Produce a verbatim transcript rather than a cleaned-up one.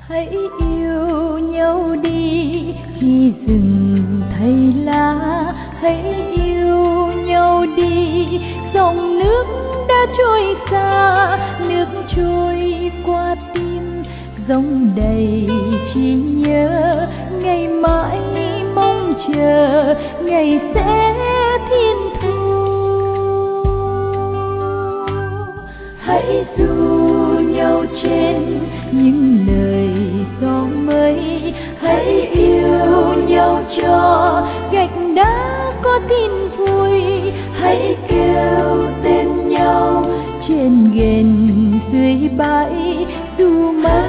Hãy yêu nhau đi khi rừng thay lá, hãy yêu nhau đi dòng nước đã trôi xa, nước trôi qua tim dòng đầy chỉ nhớ, ngày mãi mong chờ ngày sẽ thiên thu. Hãy du nhau trên những lời gió mây, hãy yêu nhau cho gạch đá có tin vui, hãy kêu tên nhau trên ghềnh dưới bãi dù mây